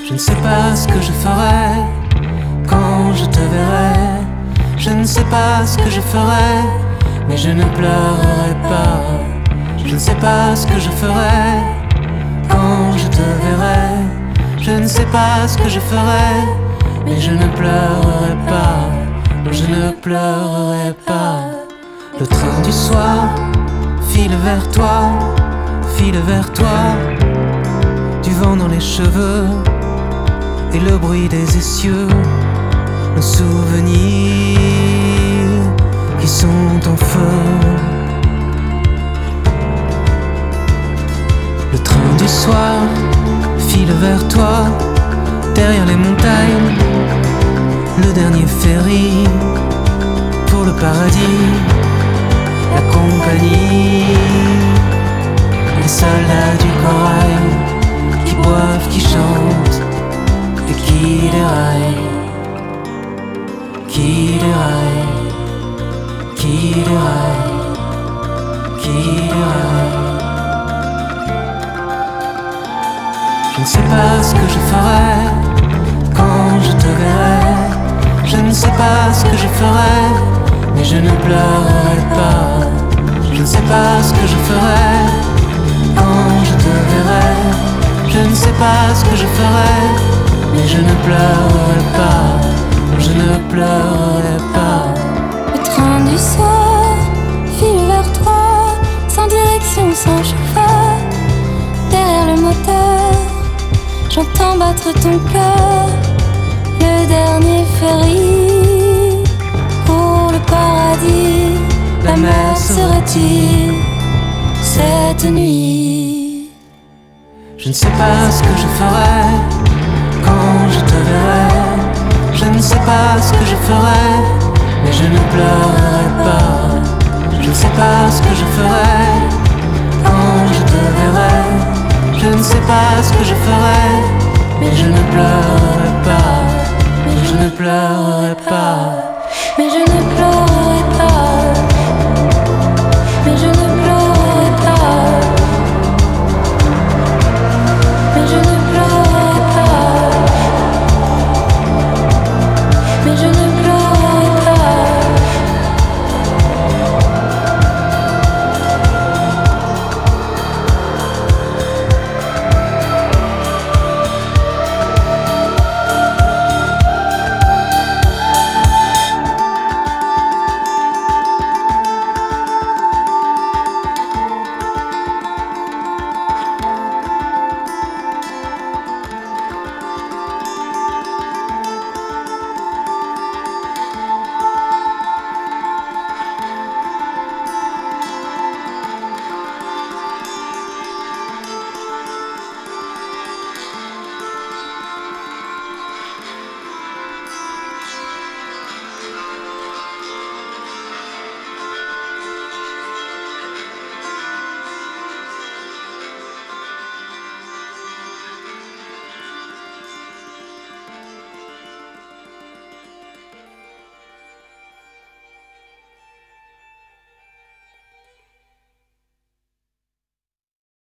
Je ne sais pas ce que je ferai quand je te verrai. Je ne sais pas ce que je ferai, mais je ne pleurerai pas. Je ne sais pas ce que je ferai quand je te verrai. Je ne sais pas ce que je ferai, mais je ne pleurerai pas. Non, je ne pleurerai pas. Le train du soir file vers toi, file vers toi. Du vent dans les cheveux et le bruit des essieux. Nos souvenirs qui sont en feu. Le train du soir file vers toi, derrière les montagnes. Le dernier ferry pour le paradis. La compagnie, les soldats du corail qui boivent, qui chantent et qui déraillent. Qui déraille, qui déraille, qui déraille. Je ne sais pas ce que je ferai quand je te verrai. Je ne sais pas ce que je ferai, mais je ne pleurerai pas. Je ne sais pas ce que je ferai quand je te verrai. Je ne sais pas ce que je ferai, mais je ne pleurerai pas. Je ne pleurerai pas. Le train du soir file vers toi, sans direction, sans chauffeur. Derrière le moteur, j'entends battre ton cœur. Le dernier ferry pour le paradis. La mer se retire cette nuit. Je ne sais pas ce que je ferai quand je te verrai. Je ne sais pas ce que je ferai, mais je ne pleurerai pas. Je ne sais pas ce que je ferai quand je te verrai. Je ne sais pas ce que je ferai, mais je ne pleurerai pas.